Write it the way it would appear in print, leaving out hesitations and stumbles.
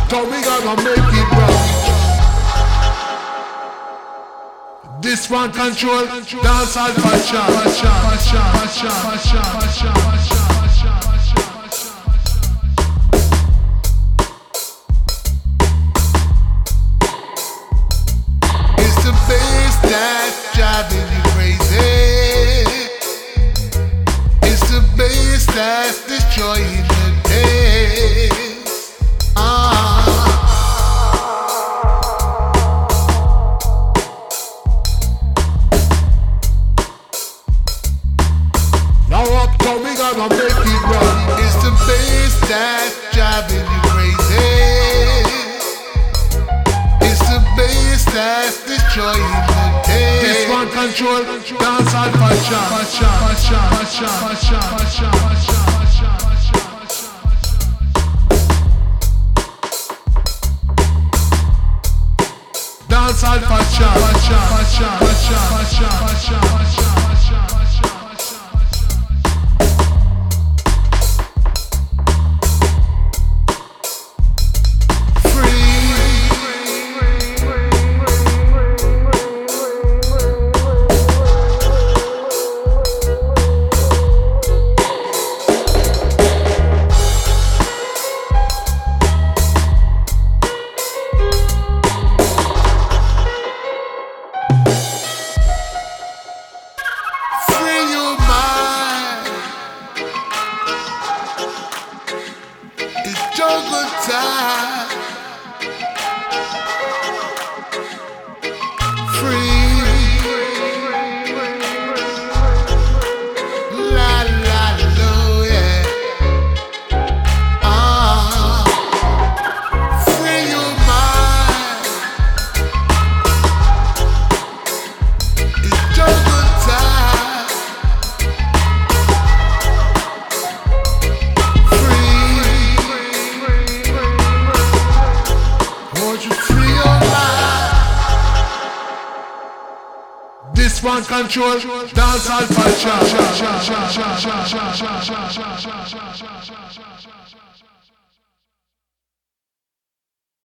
uptown, we gonna make it rock. This one control, dance all fashion. It's the bass that's driving you crazy. It's the bass that's destroying the day. Now uptown we gonna make it run. It's the bass that's driving you crazy. It's the bass that's destroying the day. This one control, dance all fashion. Dance all fashion. Jungle time, free, la la lo, yeah. Free your mind. It's jungle time. This one control, dance all fashion.